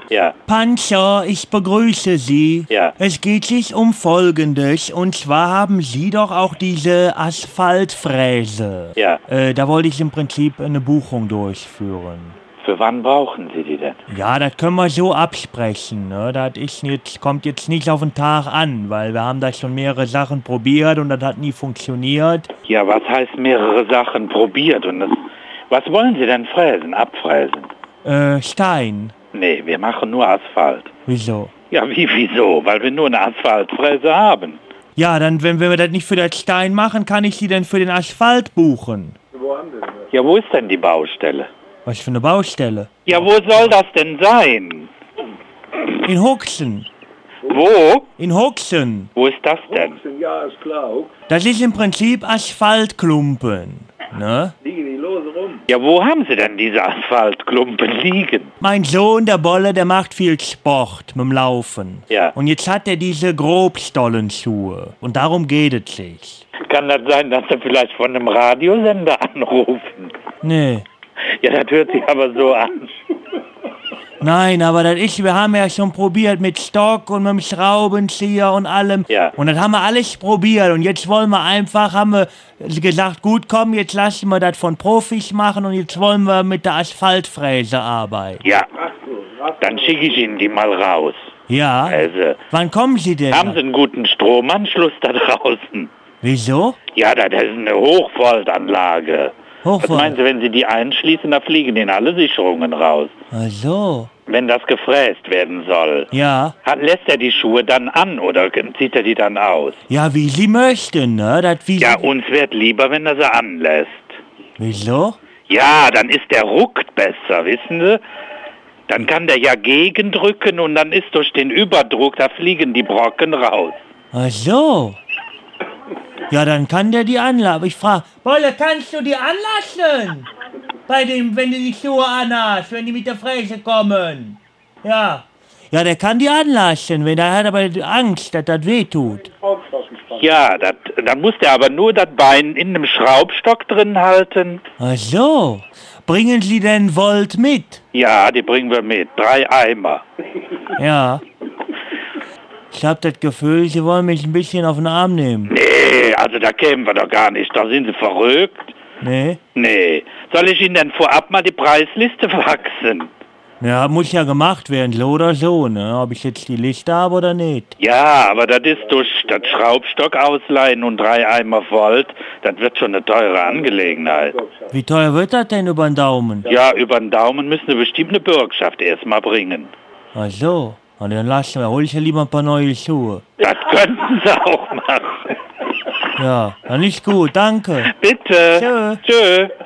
Ja. Panzer, ich begrüße Sie. Ja. Es geht sich um Folgendes, und zwar haben Sie doch auch diese Asphaltfräse. Ja. Da wollte ich im Prinzip eine Buchung durchführen. Für wann brauchen Sie die denn? Ja, das können wir so absprechen, ne? Kommt jetzt nicht auf den Tag an, weil wir haben da schon mehrere Sachen probiert und das hat nie funktioniert. Ja, was heißt mehrere Sachen probiert? Was wollen Sie denn fräsen, abfräsen? Stein. Nee, wir machen nur Asphalt. Wieso? Ja, wieso? Weil wir nur eine Asphaltfräse haben. Ja, dann, wenn wir das nicht für das Stein machen, kann ich Sie denn für den Asphalt buchen? Ja, wo ist denn die Baustelle? Was für eine Baustelle? Ja, wo soll das denn sein? In Huxen. Wo? In Huxen. Wo ist das denn? Ja, ist klar. Das ist im Prinzip Asphaltklumpen, ne? Liegen die lose rum. Ja, wo haben Sie denn diese Asphaltklumpen liegen? Mein Sohn, der Bolle, der macht viel Sport mit dem Laufen. Ja. Und jetzt hat er diese Grobstollenschuhe. Und darum geht es sich. Kann das sein, dass Sie vielleicht von einem Radiosender anrufen? Nee. Ja, das hört sich aber so an. Nein, aber wir haben ja schon probiert mit Stock und mit dem Schraubenzieher und allem. Ja. Und das haben wir alles probiert. Und jetzt haben wir gesagt, gut, komm, jetzt lassen wir das von Profis machen und jetzt wollen wir mit der Asphaltfräse arbeiten. Ja, dann schicke ich Ihnen die mal raus. Ja? Also, Wann kommen Sie denn? haben Sie einen guten Stromanschluss da draußen? Wieso? Ja, das ist eine Hochvoltanlage. Was meinen Sie, wenn Sie die einschließen, da fliegen Ihnen alle Sicherungen raus. Ach so. Wenn das gefräst werden soll. Ja. Lässt er die Schuhe dann an oder zieht er die dann aus? Ja, wie Sie möchten, ne? Ja, uns wird lieber, wenn er sie anlässt. Wieso? Ja, dann ist der Ruck besser, wissen Sie? Dann kann der ja gegendrücken und dann ist durch den Überdruck, da fliegen die Brocken raus. Ach so. Ja, dann kann der die anlassen. Ich frage, Bolle, kannst du die anlassen? Wenn du die Schuhe anhast, wenn die mit der Fräse kommen. Ja. Ja, der kann die anlassen, der hat aber Angst, dass das wehtut. Ja, dann muss der aber nur das Bein in einem Schraubstock drin halten. Ach so. Bringen Sie denn Volt mit? Ja, die bringen wir mit. 3 Eimer. Ja. Ich hab das Gefühl, Sie wollen mich ein bisschen auf den Arm nehmen. Nee, also da kämen wir doch gar nicht. Da sind Sie verrückt. Nee? Nee. Soll ich Ihnen denn vorab mal die Preisliste faxen? Ja, muss ja gemacht werden, so oder so, ne? Ob ich jetzt die Liste habe oder nicht. Ja, aber das ist durch das Schraubstock ausleihen und 3 Eimer Volt, das wird schon eine teure Angelegenheit. Wie teuer wird das denn über den Daumen? Ja, über den Daumen müssen Sie bestimmt eine Bürgschaft erstmal bringen. Ach so. Und dann hol ich ja lieber ein paar neue Schuhe. Das könnten Sie auch machen. Ja, dann ist gut, danke. Bitte. Tschö. Tschö.